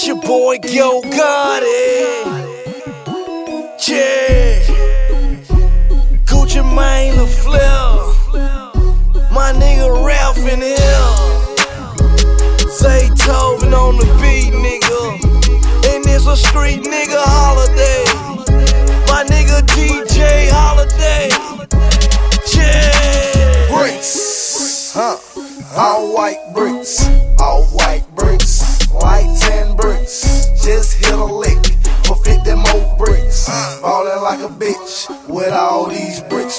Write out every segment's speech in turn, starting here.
It's your boy Yo Gotti. Yeah. Gucci Mane LaFleur. My nigga Ralph in here. Zaytoven on the beat, nigga. And it's a street nigga holiday. My nigga DJ Holiday. Yeah. Bricks, all white bricks, all white bricks, like 10 bricks. Just hit a lick for 50 more bricks. Ballin' like a bitch with all these bricks.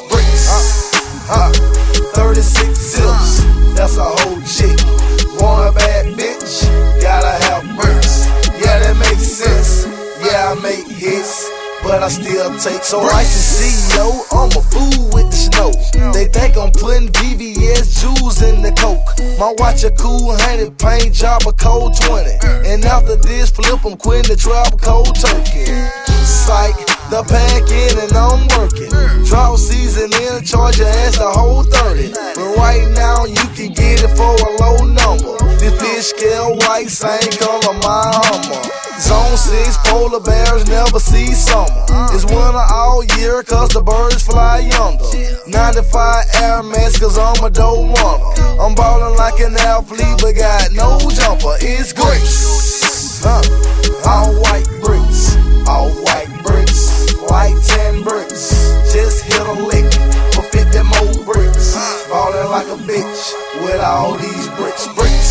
36 zips, that's a whole chick. Want a bad bitch, gotta have bricks. Yeah, that makes sense. Yeah, I make hits, but I still take. So license CEO, I'm a fool with the snow. They think I'm putting VVS jewels in the coke. My watch a cool 100, paint job a cold 20. And after this flip, I'm quitting the trap cold turkey. Psych, the pack in and I'm working. Drought season in, charge your ass the whole 30. But right now you can get it for a low number. This fish scale white, same color my Hummer. Zone 6, polar bears never see summer. It's winter all year cause the birds fly yonder. 95 Air Max cause I'm a dope runner. I'm ballin' like an athlete but got no jumper. It's bricks, all white bricks, all white bricks, like 10 bricks. Just hit a lick for 50 more bricks. Ballin' like a bitch with all these bricks.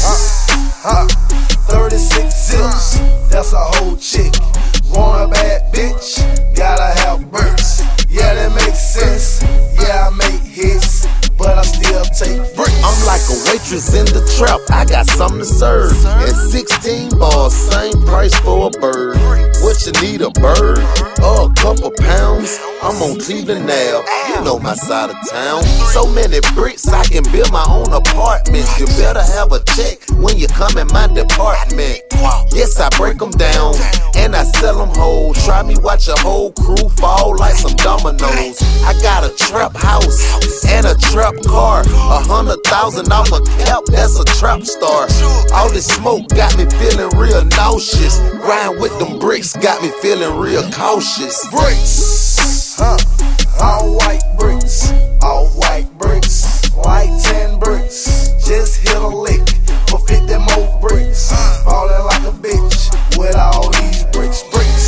36 zips, that's a whole chick. Want a bad bitch, gotta have bricks. Yeah, that makes sense. Yeah, I make hits, but I still take bricks. I'm like a waitress in the trap, I got something to serve. And 16 bars, same price for a bird. What you need, a bird or a couple pounds? I'm on Cleveland Ave, you know my side of town. So many bricks, I can build my own apartment. You better have a check when you come in my department. Yes, I break them down and I sell them whole. Try me, watch a whole crew fall like some dominoes. I got a trap house and a trap car. 100,000 off a cap, that's a trap star. All this smoke got me feeling real nauseous. Riding with them bricks got me feeling real cautious. Bricks, all white bricks, all white bricks, like 10 bricks. Just hit a lick for 50 more bricks. Ballin' like a bitch with all these bricks.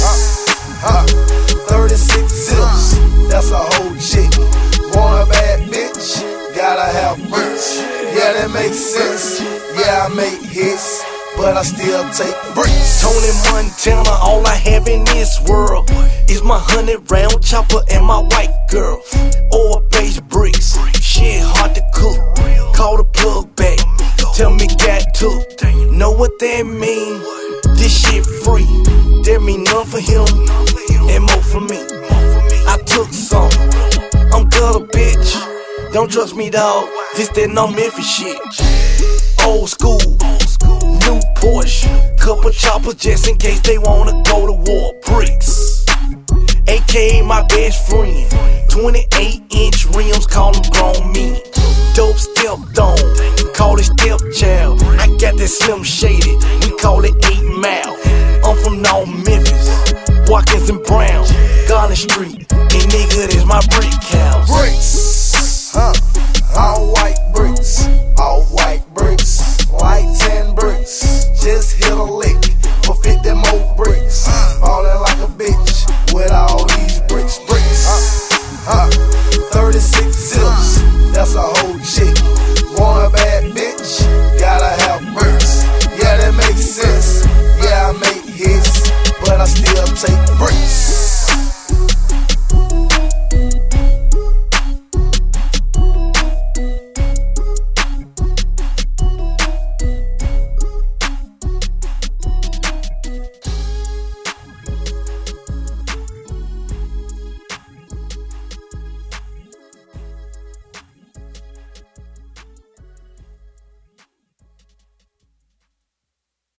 36 zips, that's a whole chick. Want a bad bitch, gotta have bricks. Yeah, that makes sense. Yeah, I make hits, but I still take bricks. Tony Montana, all I have in this world is my 100-round chopper and my white girl. Oil-based bricks, shit hard to cook. Call the plug back, tell me got to. Know what that mean? This shit free. That mean none for him and more for me. I took some, I'm gutter, bitch. Don't trust me, dawg. This that no Memphis shit. Old school, new Porsche. Couple choppers just in case they wanna go to war. Bricks, AKA my best friend. 28-inch rims, call them grown men. Dope stepped on, call it stepchild. I got that Slim Shady, we call it 8 Mile. I'm from North Memphis, Watkins and Brown, Garland Street, and nigga, this my brick house. Bricks, all white bricks, all white bricks, like 10 bricks. Just hit a lick for 50 more bricks. Ballin' like a bitch with all these bricks. 36 zips, that's a whole chick.